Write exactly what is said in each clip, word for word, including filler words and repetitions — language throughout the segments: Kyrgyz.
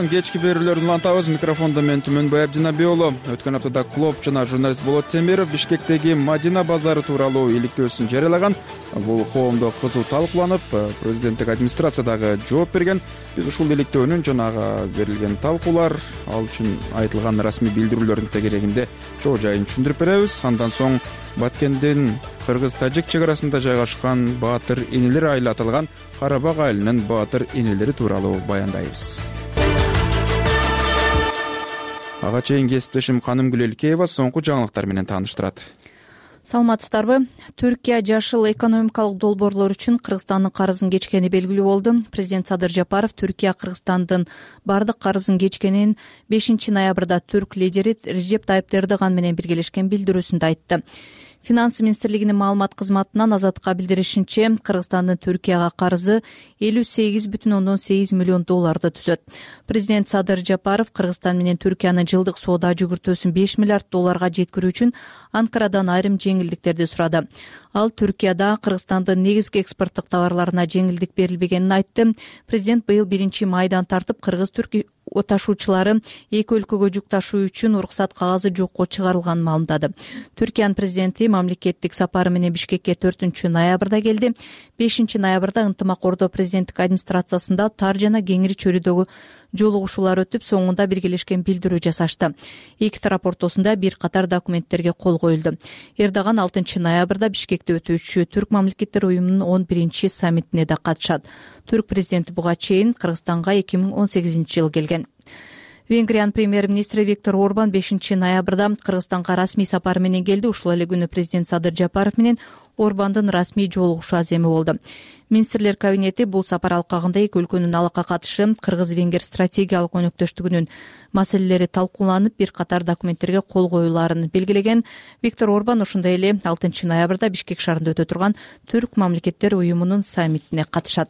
жаңылыктын кечки берүүлөрүн улантабыз. Микрофондо мен Түмөнбай Абдинабек уулу. Өткөн аптада клуб жана журналист Болот Темиров Бишкектеги Мадина базары тууралуу иликтөөсүн жарыялаган. Бул коомдо кызуу талкууланып, президенттик администрация дагы жооп берген. Биз ушул иликтөөнүн жанагы берилген талкуулар, ал үчүн айтылган расмий билдирүүлөрдүн тегерегинде жоо жайын түшүндүрүп беребиз. Андан соң Баткендин кыргыз-тажик чек арасында жайгашкан Баатыр энелер айылы аталган Карабак айылынын Баатыр энелери тууралуу баяндайбыз. Ага чейин кесиптешим Канымгүл Элкеева соңку жаңылыктар менен тааныштырат. Саламатсыздарбы? Түркия жашыл экономикалык долбоорлор үчүн Кыргызстандын карызын кечкени белгилүү болду. Президент Садыр Жапаров Түркия Кыргызстандын бардык карызын кечкенин бешинчи ноябрда түрк лидери Режеп Тайып Эрдоган менен биргелешкен билдирүүсүндө айтты. Финанс министрлигинин маалымат кызматынан Азаттыкка билдиришинче, Кыргызстандын Түркияга карызы элүү сегиз бүтүн ондон сегиз миллион долларды түзөт. Президент Садыр Жапаров Кыргызстан менен Түркиянын жылдык соода жүгүртүүсүн беш миллиард долларга жеткирүү үчүн Анкарадан айрым жеңилдиктерди сурады. Ал Түркияда Кыргызстандын негизги экспорттук товарларына жеңилдик берилбегенин айтты. Президент быйыл биринчи майдан тартып кыргыз-түрк ташуучулары эки өлкөгө жүк ташуу үчүн уруксат кагазы жокко чыгарылганын маалымдады. Түркиянын президенти мамлекеттик сапары менен Бишкекке төртүнчү ноябрда келди. бешинчи ноябрда ынтымак ордо президенттик администрациясында тар жана кеңири чөйрөдөгү жолугушуулар өтүп, соңунда биргелешкен билдирүү жасашты. Эки тарап ортосунда бир катар документтерге кол коюлду. Эрдоган алтынчы ноябрда Бишкекте өтүүчү Түрк мамлекеттер уюмунун он биринчи саммитине да катышат. Түрк президенти буга чейин Кыргызстанга эки миң он сегизинчи жылы келген. Венгриянын премьер-министри Виктор Орбан бешинчи ноябрда Кыргызстанга расмий сапары менен келди. Ушул эле күнү президент Садыр Жапаров менен Орбандын расмий жолугушуу аземи болду. Министрлер кабинети бул сапар алкагында эки өлкөнүн алака катышы, кыргыз-венгер стратегиялык өнөктөштүгүнүн маселелери талкууланып, бир катар документтерге кол коюлаарын белгилеген. Виктор Орбан ошондой эле алтынчы ноябрда Бишкек шаарында өтө турган Түрк мамлекеттер уюмунун саммитине катышат.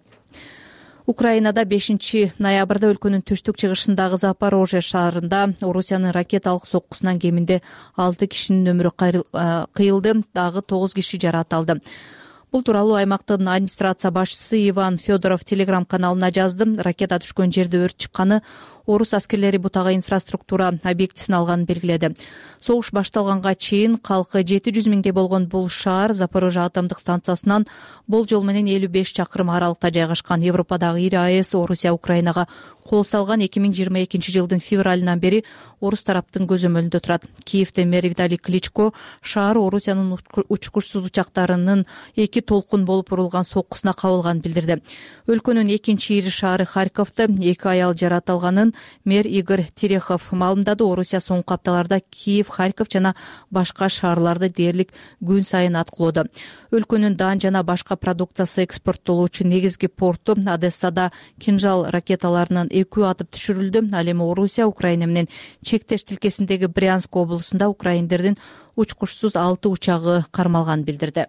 Украинада бешинчи ноябрда өлкөнүн түштүк-чыгышындагы Запорожье шаарында Орусиянын ракеталык соккусунан кеминде алты кишинин өмүрү кыйылды, дагы тогуз киши жаракат. Бул тууралуу аймактын администрация башчысы Иван Федоров телеграм каналына жазды. Ракета түшкөн жерде өрт чыкканы, орус аскерлери бутага инфраструктура объектисин алганын белгиледи. Согуш башталганга чейин калкы жети жүз миңдей болгон бул шаар Запорожье атомдук станциясынан болжол менен элүү беш чакырым аралыкта жайгашкан. Европадагы ири АЭС Орусия Украинага кол салган эки миң жыйырма экинчи жылдын февралынан бери орус тараптын көзөмөлүндө турат. Киевде мэр Виталий Кличко шаар Орусиянын учкучсуз учактарынын эки толкун болуп урулган соккусуна кабылганын билдирди. Өлкөнүн экинчи ири шаары Харьковдо эки аял жаратылганын мэр Игорь Терехов маалымдады. Орусия соңку апталарда Киев, Харьков жана башка шаарларды дээрлик күн сайын аткылоодо. Өлкөнүн дан жана башка продукциясы экспорттолуучу негизги порту Одессада кинжал ракеталарынын экөө атып түшүрүлдү. Ал эми Орусия Украина менен чектеш тилкесиндеги Брянск облусунда украиндердин учкучсуз алты учагы кармалганын билдирди.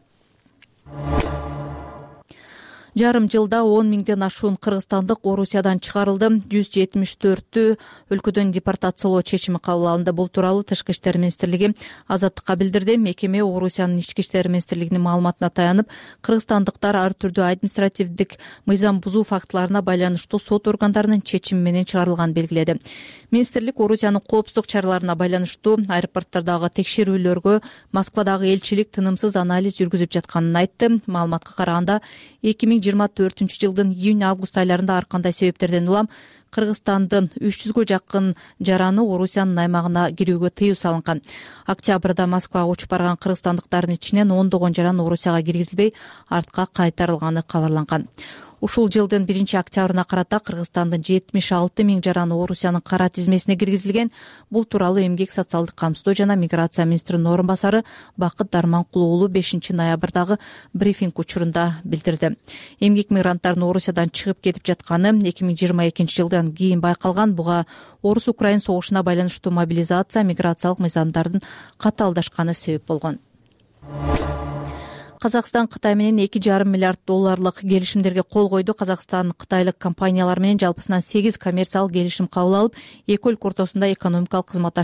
Жарым жылда он миңден ашуун кыргызстандык Орусиядан чыгарылды. жүз жетимиш төртү өлкөдөн депортациялоо чечими кабыл алынды. Бул тууралуу Тышкы иштер министрлиги Азаттыкка билдирди. Мекеме Орусиянын ички иштер министрлигинин маалыматына таянып, кыргызстандыктар ар түрдүү административдик мыйзам бузуу фактыларына байланыштуу сот органдарынын чечими менен чыгарылганын белгиледи. Министрлик Орусиянын коопсуздук чараларына байланыштуу аэропорттардагы текшерүүлөргө Москвадагы элчилик тынымсыз анализ жүргүзүп жатканын айтты. Маалыматка караганда эки миң жыйырма төртүнчү жылдын июнь-август айларында ар кандай себептерден улам Кыргызстандын үч жүзгө жакын жараны Орусиянын аймагына кирүүгө тыюу салынган. Октябрда Москвага учуп барган кыргызстандыктардын ичинен ондогон жаран Орусияга киргизилбей артка кайтарылганы кабарланган. Ушул жылдын биринчи октябрына карата Кыргызстандын жетимиш алты миң жараны Орусиянын кара тизмесине киргизилген. Бул тууралуу Эмгек социалдык камсыздоо жана миграция министринин орун басары Бакыт Дарманкул уулу бешинчи ноябрдагы брифинг учурунда билдирди. Эмгек мигранттарынын Орусиядан чыгып кетип жатканы эки миң жыйырма экинчи жылдан кийин байкалган. Буга Орус-Украин согушуна байланыштуу мобилизация, миграциялык мыйзамдардын катаалдашканы себеп болгон. Казакстан Кытай менен эки жарым миллиард долларлык келишимдерге кол койду. Казакстан кытайлык компаниялар менен жалпысынан сегиз коммерциялык келишим кабыл алып, эки өлкө ортосунда экономикалык кызматташтык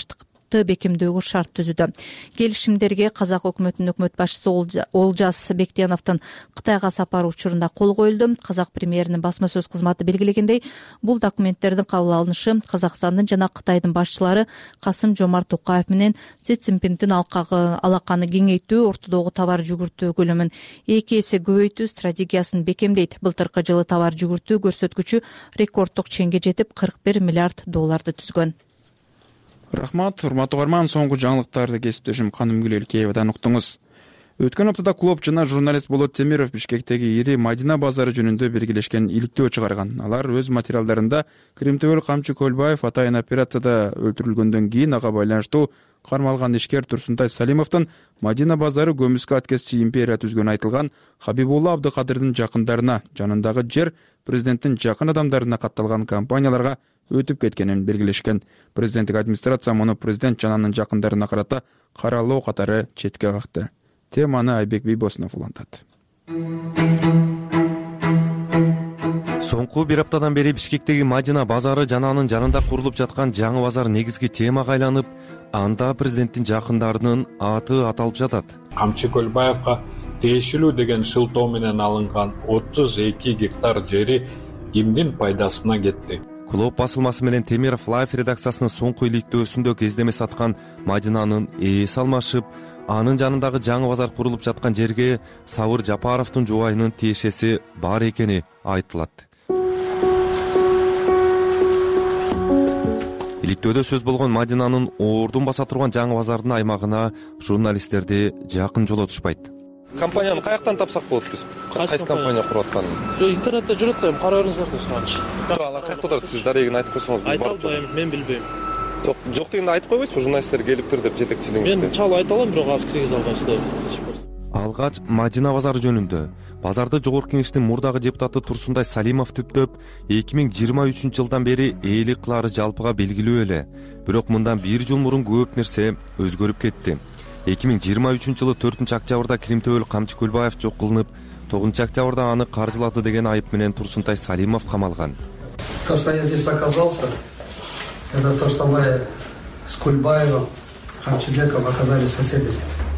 бекемдөөгө шарт түзүүдө. Келишимдерге казак өкмөтүнүн өкмөт башчысы Олжас Бектеновдун Кытайга сапары учурунда кол коюлду. Казак премьеринин басма сөз кызматы белгилегендей, бул документтердин кабыл алынышы Казакстандын жана Кытайдын башчылары Касым Жомарт Токаев менен Си Цзиньпиндин алаканы кеңейтүү, ортодогу товар жүгүртүү көлөмүн эки эсе көбөйтүү стратегиясын бекемдейт. Былтыркы жылы товар жүгүртүү көрсөткүчү рекорддук чеңге жетип кырк бир миллиард долларды түзгөн. Рахмат, урматтуу угарман, соңку жаңылыктарды кесиптешим Ханым Гүлелкеевадан уктуңуз. Өткөн аптада клуб жана журналист Болот Темиров Бишкектеги ири Мадина базары жөнүндө белгилешкен иликтөө чыгарган. Алар өз материалдарында Кримтөбөл Камчы Көлбаев атайын операцияда өлтүрүлгөндөн кийин ага байланыштуу кармалган ишкер Турсунтай Салимовдун Мадина базары көмүскө аткезчи империя түзгөнү айтылган Хабибулла Абдыкадырдын жакындарына, жанындагы жер президенттин жакын адамдарына катталган компанияларга өтүп кеткенин белгилешкен. Президенттик администрация муну президент жананын жакындарына карата каралоо катары четке какты. Теманы Айбек Бийбосунов улантат. Соңку бир аптадан бери Бишкектеги Мадина базары жана анын жанында курулуп жаткан жаңы базар негизги темага айланып, анда президенттин жакындарынын аты аталып жатат. Камчы Көлбаевга тиешелүү деген шылтоо менен алынган отуз эки гектар жери кимдин пайдасына кетти? Клуб басылмасы менен Темиров Лайф редакциясынын соңку иликтөөсүндө кездеме саткан Мадинанын ээси алмашып, анын жанындагы жаңы базар курулуп жаткан жерге Сабыр Жапаровдун жубайынын тиешеси бар экени айтылат. Иликтөөдө сөз болгон Мадинанын ордун баса турган жаңы базардын аймагына журналисттерди жакын жолотушпайт. Компанияны каяктан тапсак болот биз? Кайсы компания куруп атканын? Жок, интернетте жүрөт да, кара бериңиздер дешканчы. Жок, алар каякта турат? Сиз дарегин айтып койсоңуз биз барып жүрөбүз. Мен билбейм. Жок, жок дегенде айтып койбойсузбу? Журналисттер келиптир деп жетекчилигиңизде. Мен чал айта алам, бирок азыр киргизе албайм силерди. Алгач Мадина базары жөнүндө базарды Жогорку Кеңештин мурдагы депутаты Турсунтай Салимов түптөп, эки миң жыйырма үчүнчү жылдан бери ээлик кылары жалпыга белгилүү эле. Бирок мындан бир жыл мурун көп нерсе өзгөрүп кетти. эки миң жыйырма үчүнчү жылы төртүнчү октябрда Кримтөбөл Камчы Көлбаев жок кылынып, тогузунчу октябрда аны каржылады деген айып менен Турсунтай Салимов камалган. То, что я здесь оказался, это то, что мы с Кульбаевым, Камчыбеком оказались соседями.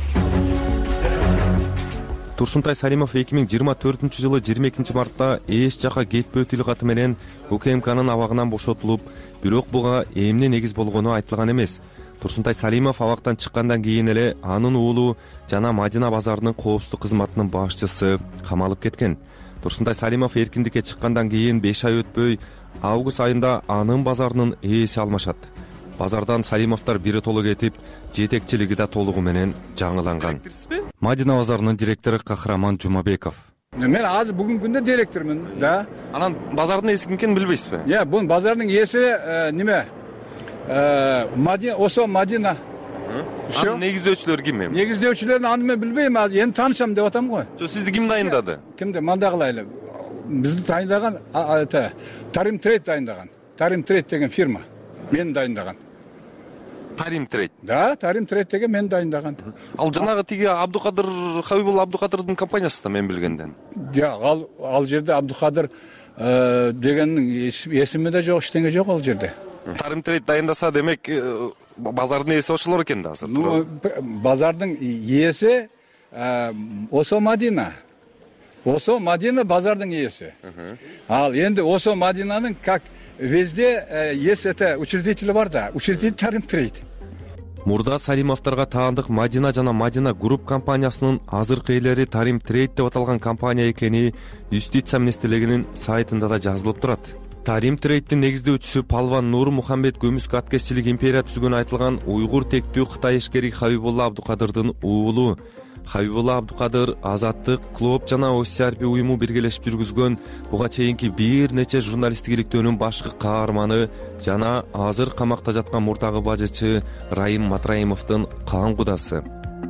Турсунтай Салимов эки миң жыйырма төртүнчү жылы жыйырма экинчи мартта эч жака кетпөө тил каты менен УКМКнын абагынан бошотулуп, бирок буга эмне негиз болгону айтылган эмес. Турсунтай Салимов абактан чыккандан кийин эле анын уулу жана Мадина базарынын коопсуздук кызматынын башчысы камалып кеткен. Турсунтай Салимов эркиндикке чыккандан кийин беш ай өтпөй август айында анын базарынын ээси алмашат. Базардан Салимовдор биротоло кетип, жетекчилиги да толугу менен жаңыланган. Мадина базарынын директору Кахраман Жумабеков. Мен азыр бүгүнкү күндө директормун, да. Анан базардын ээси ким экенин билбейсизби? Я, бул базардын ээси неме? Мадина, Осо Мадина. Анын негиздөөчүлөрү ким эми? Негиздөөчүлөрүн аны мен билбейм, азыр эми таанышам деп атам го. Жок, сизди ким дайындады? Кимди? Мында кылайлы. Бизди дайындаган Тарим Трейд дайындаган. Тарим Трейд деген фирма мени дайындаган. Тарим Трейд. Да, Тарим Трейд деген мени дайындаган. Ал жанагы тиги Абдыкадыр, Хабибулла Абдыкадырдын компаниясы да мен билгенден. Жок, ал ал жерде Абдыкадыр дегенин эсими да жок, эчтене жок ал жерде. Тарим Трейд дайындаса, демек базардын ээси ошолор экен да азыр. Базардын ээси Осо Мадина. Осо Мадина базардын ээси. Ал энди Осо Мадинанын как везде есть это учредители бар да, учредитель Тарим Трейд. Мурда Салимовдорго таандык Мадина жана Мадина Групп компаниясынын азыркы ээлери Тарим Трейд деп аталган компания экени Юстиция министрлигинин сайтында да жазылып турат. Тарим Трейдтин негиздөөчүсү Палван Нур Мухаммед көмүскө аткезчилик империя түзгөнү айтылган уйгур тектүү Кытай ишкери Хабибулла Абдыкадырдын уулу. Хабибулла Абдыкадыр Азаттык, Клуб жана О С R P уюму биргелешип жүргүзгөн буга чейинки бир нече журналисттик иликтөөнүн башкы каарманы жана азыр камакта жаткан мурдагы бажычы Райым Матраимовдун кан кудасы.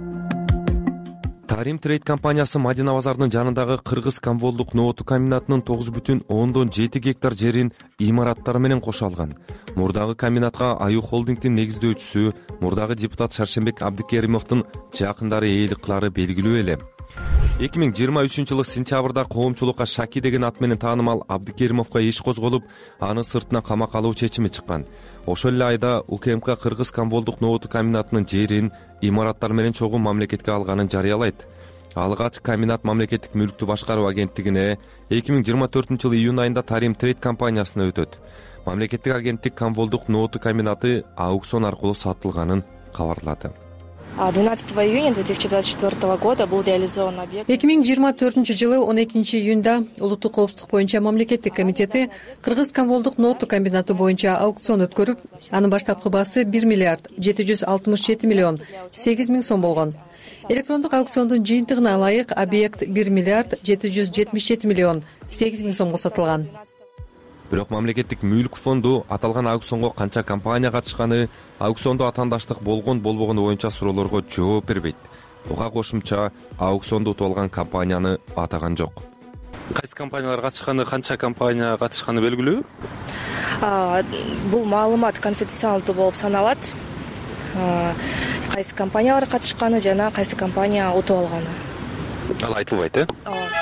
Тарим Трейд компаниясы Мадина базарынын жанындагы Кыргыз комволдук нооту комбинатынын тогуз бүтүн ондон жети гектар жерин имараттары менен кошо алган. Мурдагы комбинатка Аю холдингдин негиздөөчүсү, мурдагы депутат Шаршембек Абдыкеримовдун жакындары ээлик кылары белгилүү эле. эки миң жыйырма үчүнчү жылы сентябрда коомчулукка Шаки деген ат менен таанымал Абдыкеримовго иш козголуп, аны сыртынан камакка алуу чечими чыккан. Ошол эле айда УКМК Кыргыз комболдук нооту комбинатынын жерин, имараттар менен чогуу мамлекетке алганын жарыялайт. Алгач комбинат мамлекеттик мүлктү башкаруу агенттигине эки миң жыйырма төртүнчү жылы июнь айында Тарим Трейд компаниясына өтөт. Мамлекеттик агенттик комболдук нооту комбинаты аукцион аркылуу сатылганын кабарлады. двенадцатого июня две тысячи двадцать четвёртого года был реализован объект. эки миң жыйырма төртүнчү жылы он экинчи июнда улуттук коопсуздук боюнча мамлекеттик комитети Кыргыз комболдук нооту комбинаты боюнча аукцион өткөрүп, анын баштапкы баасы бир миллиард жети жүз алтымыш жети миллион сегиз миң сом болгон. Электрондук аукциондун жыйынтыгына ылайык объект бир миллиард жети жүз жетимиш жети миллион сегиз миң сомго сатылган. Бирок мамлекеттик мүлк фонду аталган аукционго канча компания катышканы, аукциондо атаандаштык болгон болбогону боюнча суроолорго жооп бербейт. Буга кошумча аукционду утуп алган компанияны атаган жок. Кайсы компаниялар катышканы, канча компания катышканы белгилүү? Бул маалымат конфиденциалдуу болуп саналат. Кайсы компаниялар катышканы жана кайсы компания утуп алганы. Ал айтылбайт, э?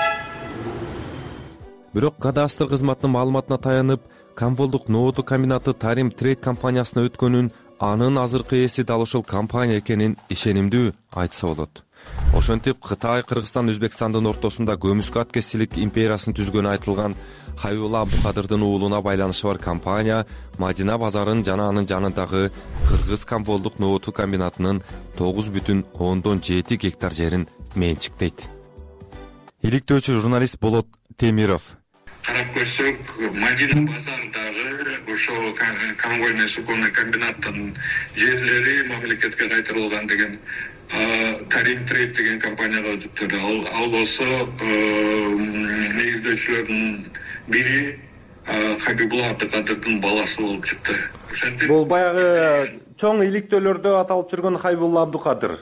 Бирок кадастр кызматынын маалыматына таянып, комболдук нооту комбинаты Тарим Трейд компаниясына өткөнүн, анын азыркы ээси дал ошол компания экенин ишенимдүү айтса болот. Ошентип Кытай, Кыргызстан, Өзбекстандын ортосунда көмүскө аткесчилик империясын түзгөнү айтылган Хайбулла Абдукадырдын уулуна байланышы бар компания Мадина базарын жана анын жанындагы Кыргыз комболдук нооту комбинатынын тогуз бүтүн ондон жети гектар жерин менчиктейт. Иликтөөчү журналист Болот Темиров. Карап көрсөк, Мадина базардагы ошол конвойный суконный комбинаттын жерлери мамлекетке кайтарылган деген Тарим Трейд деген компанияга өтүптүр. Ал болсо негиздөөчүлөрдүн бири Хабибулла Абдукадырдын баласы болуп чыкты. Бул баягы чоң иликтөөлөрдө аталып жүргөн Хабибулла Абдукадыр.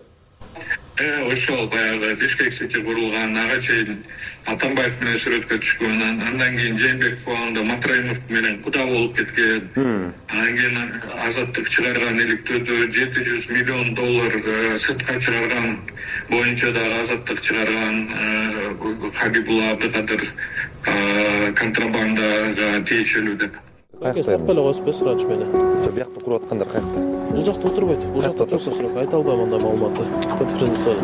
Ошол баягы Бишкек Сити курулган, ага чейин Атамбаев менен сүрөткө түшкөн, андан кийин Жээнбеков абагында Матраимов менен куда болуп кеткен. Андан кийин азаттык чыгарган иликтөөдө жети жүз миллион доллар сыртка чыгарган боюнча да азаттык чыгарган Хабибулла Абдукадыр контрабандага тиешелүү деп. Сыртка эле коюп берсин ачып эле. Биякта туруп аткандар каякта? Бул жакта отурбайт. Бул жакта турса сурап айта албайм андай маалыматты. Конференцияда.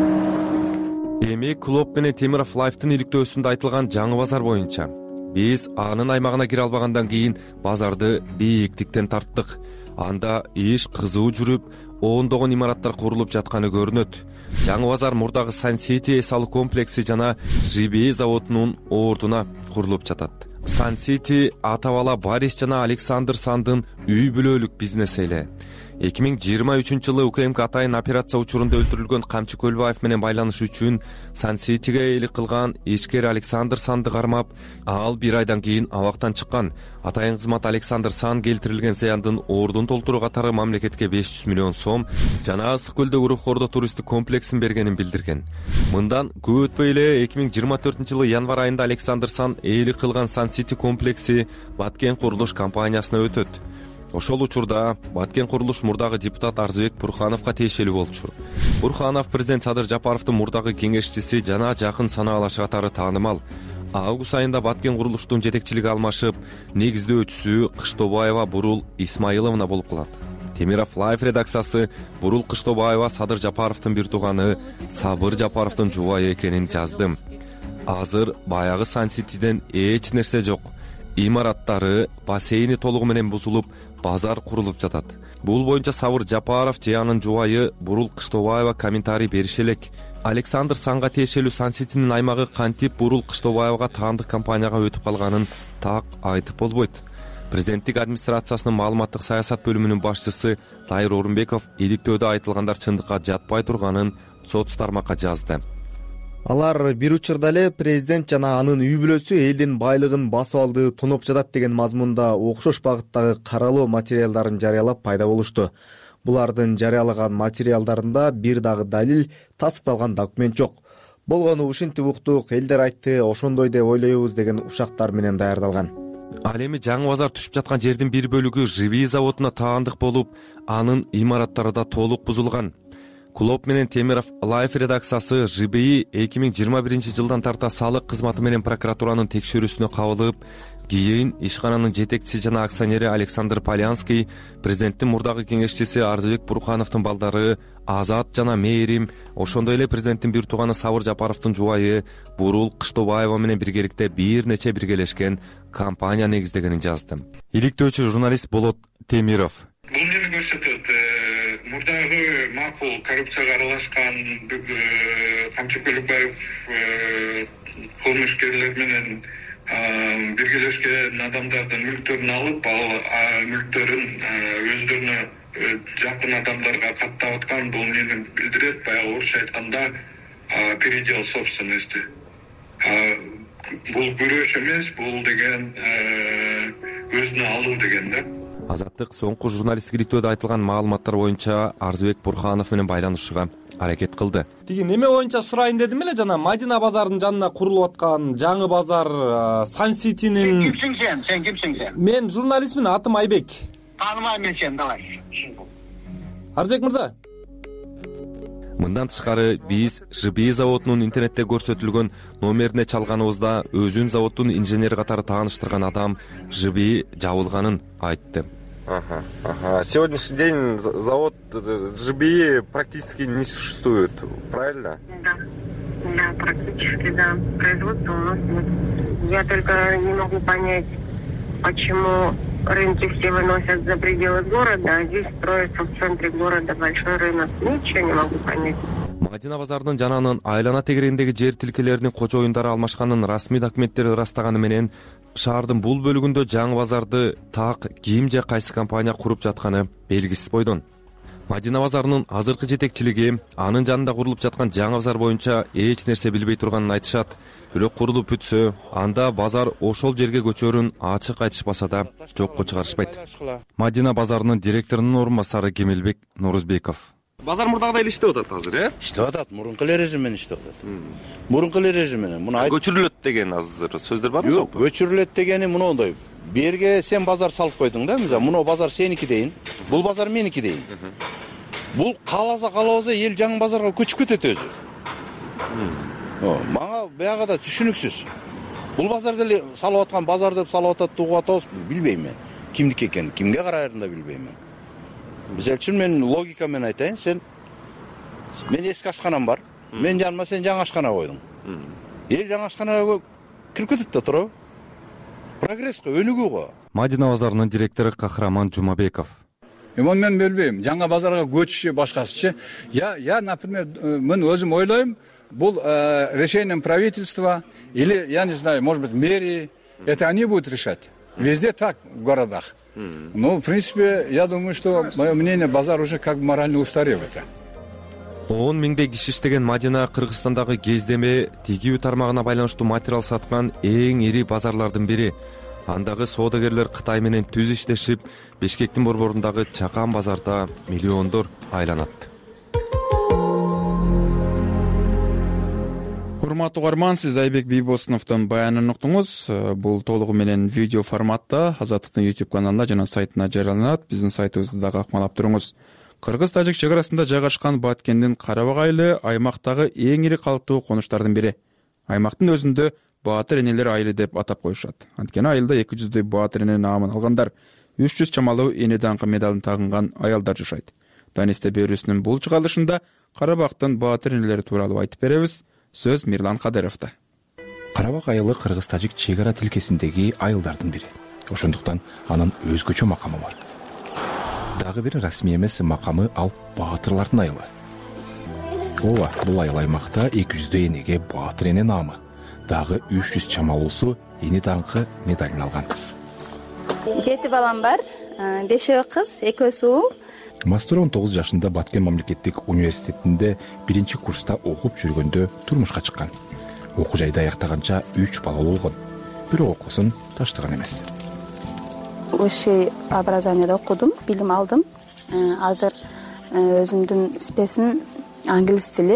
Эми Клоп менен Темиров Лайфтын иликтөөсүндө айтылган жаңы базар боюнча биз анын аймагына кире албагандан кийин базарды бийиктиктен тарттык. Анда иш кызуу жүрүп, ондогон имараттар курулуп жатканы көрүнөт. Жаңы базар мурдагы Сан Сити эс алуу комплекси жана Жибей заводунун ордуна курулуп жатат. Сан Сити ата-бала Борис жана Александр Сандын үй бүлөлүк бизнес эле. эки миң жыйырма үчүнчү жылы УКМК атайын операция учурунда өлтүрүлгөн Камчы Көлбаев менен байланыш үчүн Сан Ситиге ээлик кылган ишкер Александр Санды кармап, ал бир айдан кийин абактан чыккан. Атайын кызмат Александр Сан келтирилген зыяндын ордун толтуруу катары мамлекетке беш жүз миллион сом жана Ысык көлдөгү Рухордо туристтик комплексин бергенин билдирген. Мындан көп өтпөй эле эки миң жыйырма төртүнчү жылы январь айында Александр Сан ээлик кылган Сан Сити комплекси Баткен курулуш компаниясына өтөт. Ошол учурда Баткен курулуш мурдагы депутат Арзыбек Бурхановго тиешелүү болчу. Бурханов президент Садыр Жапаровдун мурдагы кеңешчиси жана жакын санаалашы катары таанымал. Август айында Баткен курулуштун жетекчилиги алмашып, негиздөөчүсү Кыштобаева Бурул Исмаиловна болуп калат. Темиров Лайф редакциясы Бурул Кыштобаева Садыр Жапаровдун бир тууганы Сабыр Жапаровдун жубайы экенин жазды. Азыр баягы Сан Ситиден эч нерсе жок. Имараттары, бассейни толугу менен бузулуп, базар курулуп жатат. Бул боюнча Сабыр Жапаров же анын жубайы Бурул Кыштобаева комментарий бериши элек. Александр Санга тиешелүү Сан Ситинин аймагы кантип Бурул Кыштобаевага таандык компанияга өтүп калганын так айтып болбойт. Президенттик администрациясынын маалыматтык саясат бөлүмүнүн башчысы Тайыр Орунбеков иликтөөдө айтылгандар чындыкка жатпай турганын соц тармакка жазды. Алар бир учурда эле президент жана анын үй бүлөсү элдин байлыгын басып алды, тоноп жатат деген мазмунда окшош багыттагы каралоо материалдарын жарыялап пайда болушту. Булардын жарыялаган материалдарында бир дагы далил, тастыкталган документ жок. Болгону ушинтип уктук, элдер айтты, ошондой деп ойлойбуз деген ушактар менен даярдалган. Ал эми жаңы базар түшүп жаткан жердин бир бөлүгү Живи заводуна таандык болуп, анын имараттары да толук бузулган. Клоп менен Темиров Лайф редакциясы ЖБИ эки миң жыйырма биринчи жылдан тарта салык кызматы менен прокуратуранын текшерүүсүнө кабылып, кийин ишкананын жетекчиси жана акционери Александр Полянский, президенттин мурдагы кеңешчиси Арзыбек Буркановдун балдары Азат жана Мээрим, ошондой эле президенттин бир тууганы Сабыр Жапаровдун жубайы Бурул Кыштобаева менен биргеликте бир нече биргелешкен компания негиздегенин жазды. Иликтөөчү журналист Болот Темиров: Бул эмне көрсөтөт? Мурдагы макул коррупцияга аралашкан Камчы Көлөкбаев кылмышкерлер менен биргелешкен адамдардын мүлктөрүн алып, ал мүлктөрүн өздөрүнө жакын адамдарга каттап аткан. Бул эмнени билдирет? Баягы орусча айтканда передел собственности. Бул күрөш эмес, бул деген өзүнө алуу деген да. Азаттык соңку журналисттик иликтөөдө айтылган маалыматтар боюнча Арзыбек Бурканов менен байланышууга аракет кылды. Тиги неме боюнча сурайын дедим эле, жана Мадина базарынын жанына курулуп аткан жаңы базар Сан Ситинин. Сен кимсиң сен? Сен кимсиң сен? Мен журналистмин, атым Айбек. Таанымайм мен сени, давай. Арзыбек мырза. Мындан тышкары биз ЖБИ заводунун интернетте көрсөтүлгөн номерине чалганыбызда өзүн заводдун инженери катары тааныштырган адам ЖБИ жабылганын айтты. Ага, ага. Сегодняшний день завод ЖБИ практически не существует, правильно? Да, да, практически, да. Производства у нас нет. Я только не могу понять, почему рынки все выносят за пределы города, а здесь строится в центре города большой рынок. Ничего не могу понять. Мадина базарынын жананын айлана тегерегиндеги жер тилкелеринин кожоюндары алмашканын расмий документтери ырастаганы менен шаардын бул бөлүгүндө жаңы базарды так ким же кайсы компания куруп жатканы белгисиз бойдон. Мадина базарынын азыркы жетекчилиги анын жанында курулуп жаткан жаңы базар боюнча эч нерсе билбей турганын айтышат. Бирок курулуп бүтсө, анда базар ошол жерге көчөрүн ачык айтышпаса да жокко чыгарышпайт. Мадина базарынын директорунун орун басары Кемелбек Норузбеков: Базар мурдагыдай эле иштеп атат азыр, э? Иштеп атат, мурунку эле режим менен иштеп атат. Мурунку эле режим менен. Муну көчүрүлөт деген азыр сөздөр барбы? Жок, көчүрүлөт дегени мындай. Берге сен базар салып койдуң да, мисалы, муну базар сеники дейин, бул базар меники дейин. Бул кааласа каалабаса эл жаңы базарга көчүп кетет өзү. Мага баягы да түшүнүксүз. Бул базарды эле салып аткан базар деп салып атат, угуп атабыз, билбейм мен. Кимдики экенин, кимге караарын да билбейм мен. Мисалы үчүн мен логика менен айтайын, сен мен эски ашканам бар. Мен жаныма сен жаңы ашкана койдуң. Эл жаңы ашканага кирип кетет да турабы? Прогресс го, өнүгүү го. Мадина базарынын директору Кахраман Жумабеков: Эми мен билбейм, жаңы базарга көчүшү башкасычы. Я, я, например, мен өзүм ойлойм, бул решением правительства или, я не знаю, может быть, мэрии, это они будут решать. Везде так, в городах. Ну, в принципе, я думаю, что, мое мнение, базар уже как бы морально устарел это. он миңдей киши иштеген Мадина Кыргызстандагы кездеме тигүү тармагына байланыштуу материал саткан эң ири базарлардын бири. Андагы соодагерлер Кытай менен түз иштешип, Бишкектин борборундагы чакан базарда миллиондор айланат. Урматтуу угарман, сиз Айбек Бийбосуновдун баянын уктуңуз. Бул толугу менен видео форматта Азаттыктын YouTube каналына жана сайтына жарыяланат. Биздин сайтыбызды дагы акмалап туруңуз. Кыргыз-Тажик чек арасында жайгашкан Баткендин Карабак айылы аймактагы эң ири калктуу конуштардын бири. Аймактын өзүндө Баатыр энелер айылы деп атап коюшат. Анткени айылда эки жүздөй баатыр эне наамын алгандар, үч жүз чамалуу эне даңкы медалын тагынган аялдар жашайт. Данисте берүүсүнүн бул чыгарылышында Карабактын баатыр энелери тууралуу айтып беребиз. Сөз Мирлан Кадыровдо. Карабак айылы Кыргыз-Тажик чек ара тилкесиндеги айылдардын бири. Ошондуктан анын өзгөчө макамы бар. Дагы бир расмий эмес макамы ал баатырлардын айылы. Ооба, бул айыл аймакта эки жүздөй энеге баатыр эне наамы, дагы үч жүз чамалуусу эне даңкы медалын алган. Жети балам бар, бешөө кыз, экөөсү уул. Мастер он тогуз жашында Баткен мамлекеттик университетинде биринчи курста окуп жүргөндө турмушка чыккан. Окуу жайды аяктаганча үч бала болгон. Бирок окуусун таштаган эмес. Высшее образованияда окудум, билим алдым. Азыр өзүмдүн спесим англис тили.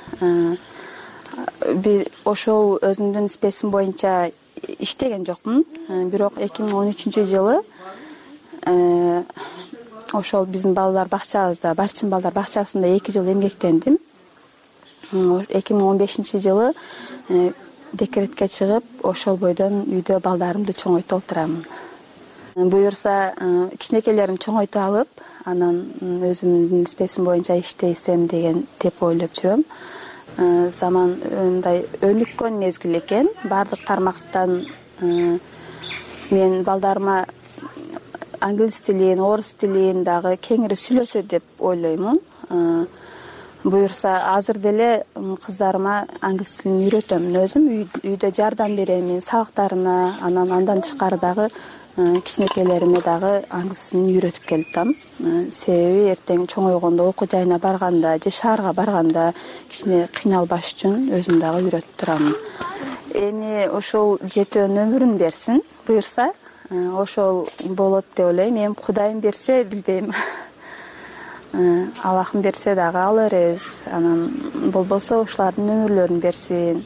Бир ошол өзүмдүн спесим боюнча иштеген жокмун. Бирок эки миң он үчүнчү жылы ошол биздин балдар бакчабызда, Барчин балдар бакчасында эки жыл эмгектендим. эки миң он бешинчи жылы декретке чыгып, ошол бойдон үйдө балдарымды чоңойтуп отурамын. Буюрса, кичинекейлерим чоңойтуп алып, анан өзүмдүн спесим боюнча иштесем деген деп ойлоп жүрөм. Заман мындай өнүккөн мезгил экен. Бардык тармактан мен балдарыма англис тилин, орус тилин дагы кеңири сүйлөсө деп ойлоймун. Буюрса, азыр деле кыздарыма англис тилин үйрөтөм өзүм. Үйдө жардам берем сабактарына, анан андан тышкары дагы кичинекейлериме дагы англис тилин үйрөтүп келатам. Себеби эртең чоңойгондо окуу жайына барганда же шаарга барганда кичине кыйналбаш үчүн өзүм дагы үйрөтүп турам. Эми ошол жетүүнүн өмүрүн берсин, буюрса, ошол болот деп ойлойм. Эми Кудайым берсе билбейм. Аллахым берсе дагы алырбыз. Анан болбосо ошолордун өмүрлөрүн берсин.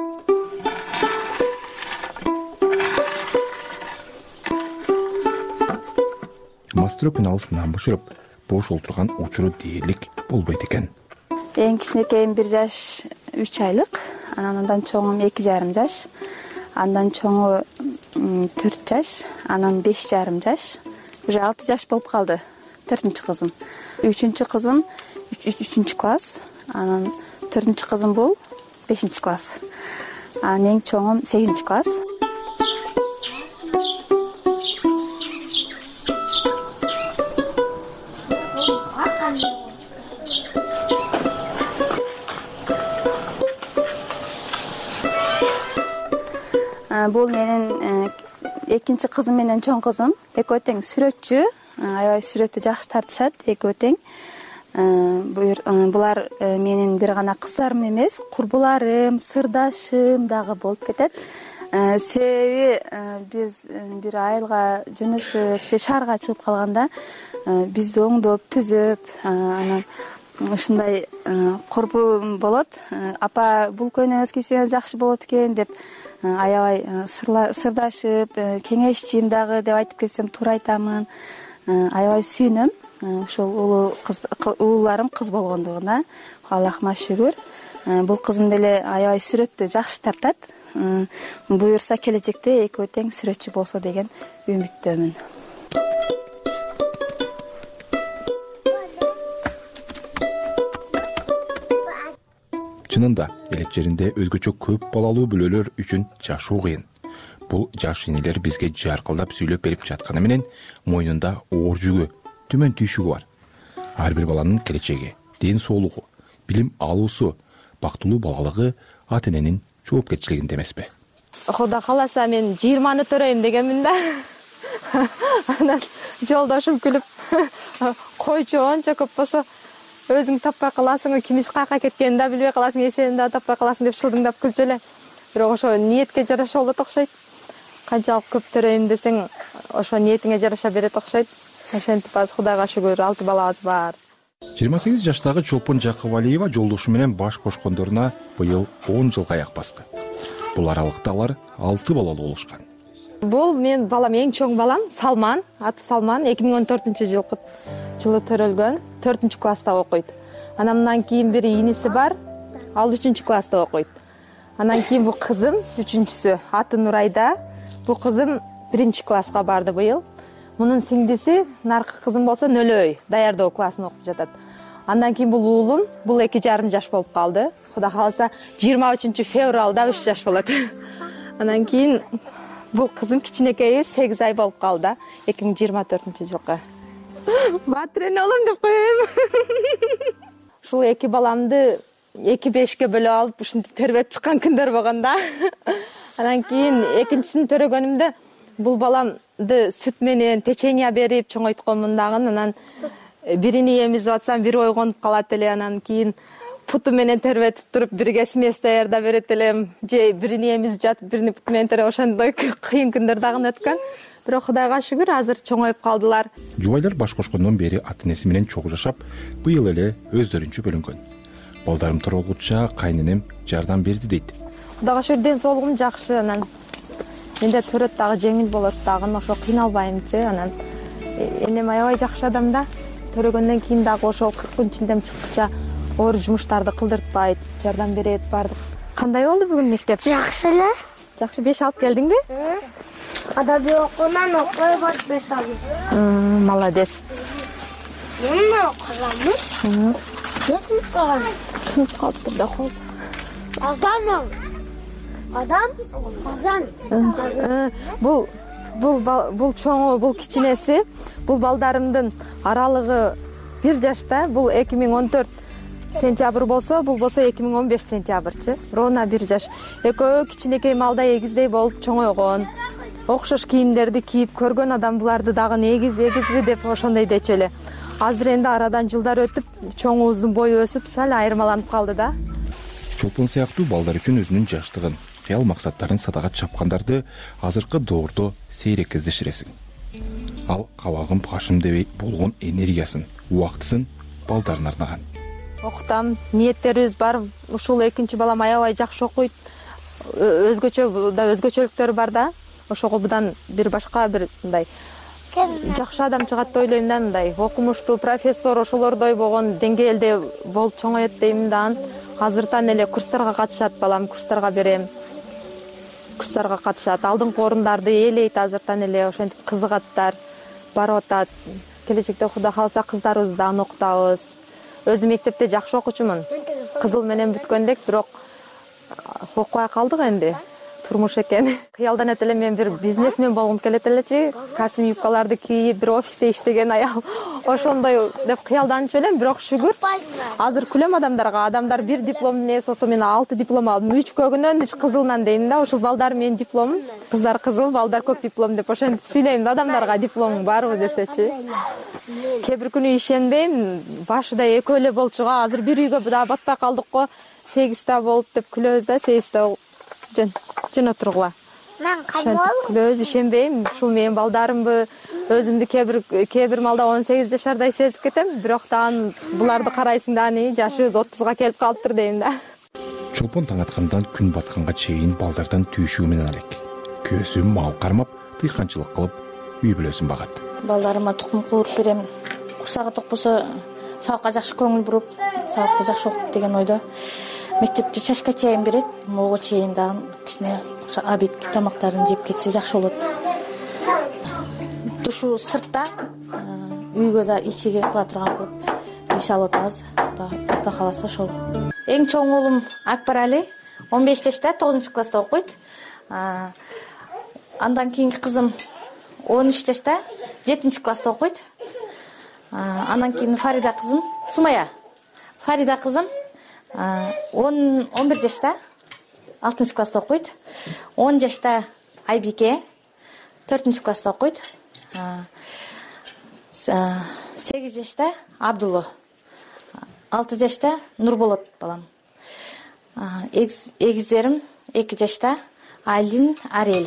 Мастер пеналысынан бошолуп, бош олтурган учуру дээрлик болбойт экен. Эң кичинекейим бир жаш үч айлык, анан андан чоңум эки жарым жаш, андан чоңу төрт жаш, анан беш жарым жаш, уже алты жаш болуп калды. Төртүнчү кызым. Үчүнчү кызым үчүнчү класс, анан төртүнчү кызым бул бешинчи класс. Анан эң чоңум сегизинчи класс. Бул менин экинчи кызым менен чоң кызым. Экөө тең сүрөтчү, аябай сүрөттү жакшы тартышат экөө тең. Булар менин бир гана кыздарым эмес, курбуларым, сырдашым дагы болуп кетет. Себеби биз бир айылга жөнөсөк, же шаарга чыгып калганда бизди оңдоп, түзөп, анан ушундай курбу болот. Апа, бул көйнөңүз кийсеңиз жакшы болот экен деп аябай сырдашып, кеңешчим дагы деп айтып кетсем туура айтамын. Аябай сүйүнөм. Ошол улуу кыз, ууларым кыз болгондугуна Аллахыма шүгүр. Бул кызым деле аябай сүрөттү жакшы тартат. Буюрса келечекте экөө тең сүрөтчү болсо деген үмүттөмүн. Чынында элек жеринде өзгөчө көп балалуу бүлөлөр үчүн жашоо кыйын. Бул жаш энелер бизге жаркылдап сүйлөп берип жатканы менен мойнунда оор жүгү, төмөн түйшүгү бар. Ар бир баланын келечеги, ден соолугу, билим алуусу, бактылуу балалыгы ата эненин жоопкерчилигинде эмеспи? Кудай кааласа мен жыйырманы төрөйм дегенмин да. Анан жолдошум күлүп, койчу ончо көп болсо өзүң таппай каласың, кимиз каяка кеткенин да билбей каласың, эсебин да таппай каласың деп шылдыңдап күлчү эле. Бирок ошо ниетке жараша болот окшойт. Канчалык көп төрөйм десең, ошо ниетиңе жараша берет окшойт. Ошентип азыр Кудайга шүгүр алты балабыз бар. жыйырма сегиз жаштагы Чолпон Жакыбалиева жолдошу менен баш кошкондоруна быйыл он жылга аяк басты. Бул аралыкта алар алты балалуу болушкан. Бул мен балам, эң чоң балам Салман, аты Салман, эки миң он төртүнчү жылы төрөлгөн, төртүнчү класста окуйт. Анан кийин бир иниси бар, ал үчүнчү класста окуйт. Анан кийин бул кызым, үчүнчүсү, аты Нурайда. Бул кызым биринчи класска барды быйыл. Мунун сиңдиси, наркы кызым болсо Нөлөй, даярдоо классына окуп жатат. Андан кийин бул уулум, бул эки жарым жаш болуп калды. Кудай кааласа жыйырма үчүнчү февралда үч жаш болот. Андан кийин бул кызым кичинекейи сегиз ай болуп калды, эки миң жыйырма төртүнчү жылга. Батырен алам деп коем. Ушул эки баламды эки бешке бөлүп алып, ушинтип тербеп чыккан күндөр болгон да. Андан кийин экинчисин төрөгөнүмдө бул баламды сүт менен печенье берип чоңойтконмун дагы. Анан бирини эмизип атсам, бири ойгонуп калат эле. Анан кийин путу менен тербетип туруп, бирге смесь даярдап берет элем. Же бирини эмизип жатып, бирини путу менен тербеп, ошондой кыйын күндөр дагы өткөн. Бирок Кудайга шүгүр, азыр чоңоюп калдылар. Жубайлар баш кошкондон бери ата энеси менен чогуу жашап, быйыл эле өздөрүнчө бөлүнгөн. Балдарым тургуча кайненем жардам берди дейт. Кудайга шүгүр, ден соолугум жакшы, анан менде төрөт дагы жеңил болот дагы, ошо кыйналбаймчы, анан энем аябай жакшы адам да. Төрөгөндөн кийин дагы ошол кыркынчы илден чыккыча оор жумуштарды кылдыртпайт, жардам берет баардык. Кандай болду бүгүн мектеп? Жакшы эле. Жакшы, беш алып келдиңби? Адабий окуунан окуй баш беш алдым. Молодец. Эмне окуганмын? Не сынып калган? Сынып калыптыр да козу. Азан. Адам? Азан. Бул бул бул чоңу, бул кичинеси. Бул балдарымдын аралыгы бир жашта. Бул эки миң он төрт сентябрь болсо, бул болсо эки миң он беш сентябрчы. Ровно бир жаш. Экөө кичинекей малда эгиздей болуп чоңойгон. Окшош кийимдерди кийип көргөн адам буларды дагы эгиз эгизби деп ошондой дечү эле. Азыр энди арадан жылдар өтүп, чоңубуздун бою өсүп, сал айырмаланып калды да. Чолпон сыяктуу балдар үчүн өзүнүн жаштыгын, кыял максаттарын садага чапкандарды азыркы доордо сейрек кездеширесиң. Ал кабагым пашым дебей болгон энергиясын, убактысын балдарына арнаган. Окутам, ниеттерибиз бар. Ушул экинчи балам аябай жакшы окуйт. Өзгөчө да өзгөчөлүктөрү бар да. Ошого будан бир башка бир мындай жакшы адам чыгат деп ойлойм да, мындай окумуштуу профессор ошолордой болгон деңгээлде болуп чоңоет дейм да. Азыртан эле курстарга катышат балам, курстарга берем. Курстарга катышат, алдыңкы орундарды ээлейт азыртан эле, ошентип кызыгаттар, барып атат. Келечекте Кудай кааласа кыздарыбызды аны окутабыз. Өзүм мектепте жакшы окуучумун. Кызыл менен бүткөндек, бирок окубай калдык энди. Турмуш экен. Кыялданат эле мен бир бизнесмен болгум келет элечи. Касым юбкаларды кийип, бир офисте иштеген аял. Ошондой деп кыялданчу элем, бирок шүгүр. Азыр күлөм адамдарга. Адамдар бир дипломдун ээси болсо, мен алты диплом алдым. Үч көгүнөн, үч кызылынан дейм да. Ошол балдар менин дипломум. Кыздар кызыл, балдар көк диплом деп ошентип сүйлөйм да адамдарга, дипломуң барбы десечи. Кээ бир күнү ишенбейм. Башыда экөө эле болчуга, азыр бир үйгө да батпай калдык го. сегизте болуп деп күлөбүз да, сегизте жөн жөн отургула. Мен кайболдум? Күлөбүз, ишенбейм. Ушул менин балдарымбы, өзүмдү кээ бир кээ бир малда он сегиз жашардай сезип кетем, бирок дагы буларды карайсың да, аны жашыбыз отузга келип калыптыр дейм да. Чолпон таң аткандан күн батканга чейин балдардан түйшүү менен алек. Көзү мал кармап, тыйканчылык кылып, үй бүлөсүн багат. Балдарыма тукум кууруп берем. Курсагы ток болсо, сабакка жакшы көңүл буруп, сабакта жакшы окуп деген ойдо. Мектепте чачка чайын берет, могу чейин дагы кичине обедки тамактарын жеп кетсе жакшы болот. Душу сыртта, үйгө да ичиге кыла турган кылып, үй салып атабыз. Кудай кааласа ошол. Эң чоң уулум Акбарали, он беш жашта, тогузунчу класста окуйт. Андан кийинки кызым он үч жашта, жетинчи класста окуйт. Андан кийин Фарида кызым, Сумая. Фарида кызым он бир жашта, алтынчы класста окуйт. он жашта Айбике, төртүнчү класста окуйт. сегиз жашта Абдулла. алты жашта Нурболот балам. Эгиздерим эки жашта Айлин, Арел.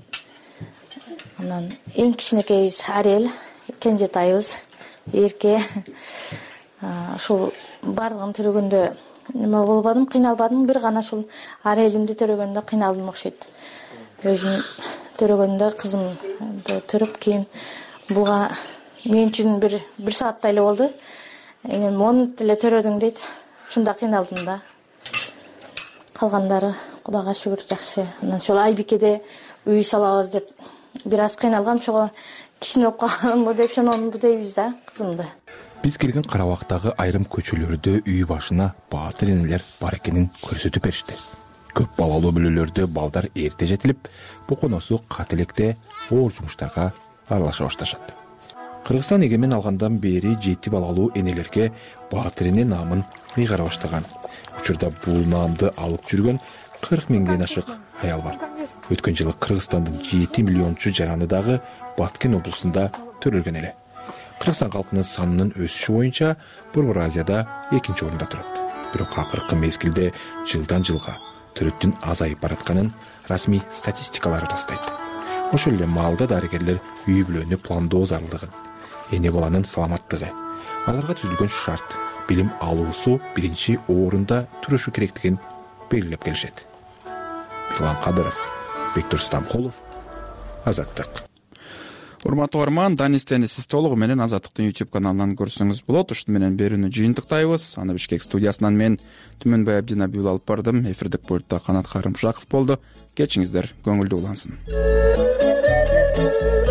Анан эң кичинекейибиз Арел, кенжетайыбыз Эрке. Ошол бардыгын төрөгөндө неме болбадым, кыйналбадым, бир гана ушул Арелимди төрөгөндө кыйналдым окшойт. Өзүм төрөгөндө кызымды төрөп кийин буга мен үчүн бир бир сааттай эле болду. Эми монут эле төрөдүң дейт. Ушунда кыйналдым да. Калгандары Кудайга шүгүр жакшы. Анан ошол Айбикеде үй салабыз деп бир аз кыйналгам, ошого кичине болуп калганбы деп шононбу дейбиз да кызымды. Биз келген Карабактагы айрым көчөлөрдө үй башына баатыр энелер бар экенин көрсөтүп беришти. Көп балалуу бүлөлөрдө балдар эрте жетилип, боконосу кат электе оор жумуштарга аралаша башташат. Кыргызстан эгемен алгандан бери жети балалуу энелерге баатыр эне наамын ыйгара баштаган. Учурда бул наамды алып жүргөн кырк миңден ашык аял бар. Өткөн жылы Кыргызстандын жети миллиончу жараны дагы Баткен облусунда төрөлгөн эле. Кыргызстан калкынын санынын өсүшү боюнча Борбор Азияда экинчи орунда турат. Бирок акыркы мезгилде жылдан жылга төрөттүн азайып баратканын расмий статистикалар ырастайт. Ошол эле маалда дарыгерлер үй бүлөнү пландоо зарылдыгын, эне баланын саламаттыгы, аларга түзүлгөн шарт, билим алуусу биринчи орунда турушу керектигин белгилеп келишет. Бирлан Кадыров, Бектур Стамкулов, Азаттык. урматтуу угарман, Данистени сиз толугу менен Азаттыктын YouTube каналынан көрсөңүз болот. Ушуну менен берүүнү жыйынтыктайбыз. Аны Бишкек студиясынан мен Түмөнбай Абдинабиул алып бардым. Эфирдик пультта Канат Карымшаков болду. Кечиңиздер көңүлдүү улансын.